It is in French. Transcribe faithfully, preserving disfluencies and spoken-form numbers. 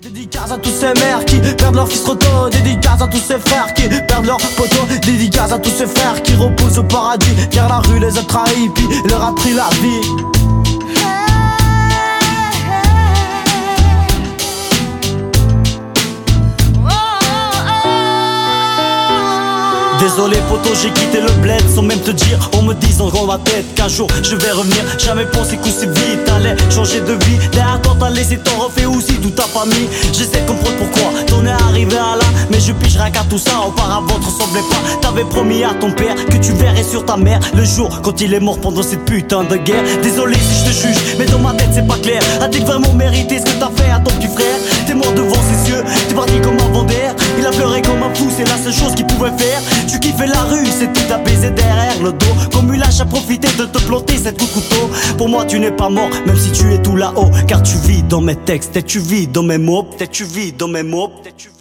Dédicace à tous ces mères qui perdent leur fils trop tôt. Dédicace à tous ces frères qui perdent leur poteau. Dédicace à tous ces frères qui reposent au paradis, car la rue les a trahis puis leur a pris la vie. Désolé poto, j'ai quitté le bled sans même te dire, en me disant dans ma tête qu'un jour je vais revenir. Jamais pensé qu'aussi vite t'allais changer de vie. Derrière toi t'as laissé ton refait aussi toute ta famille. J'essaie de comprendre pourquoi t'en es arrivé à là, mais je pige rien qu'à tout ça. Auparavant te ressemblais pas. T'avais promis à ton père que tu verrais sur ta mère le jour quand il est mort pendant cette putain de guerre. Désolé si je te juge, mais dans ma tête c'est pas clair. A-t-il vraiment mérité ce que t'as fait à ton petit frère? T'es mort devant ses yeux, t'es parti comme un vent d'air. Il a pleuré comme un fou, c'est la seule chose qu'il pouvait faire. Tu kiffais la rue, c'est tout à baiser derrière le dos. Comme une lâche à profiter de te planter cette coup de couteau. Pour moi tu n'es pas mort, même si tu es tout là-haut, car tu vis dans mes textes, et tu vis dans mes mots, peut-être tu vis dans mes mots, peut-être tu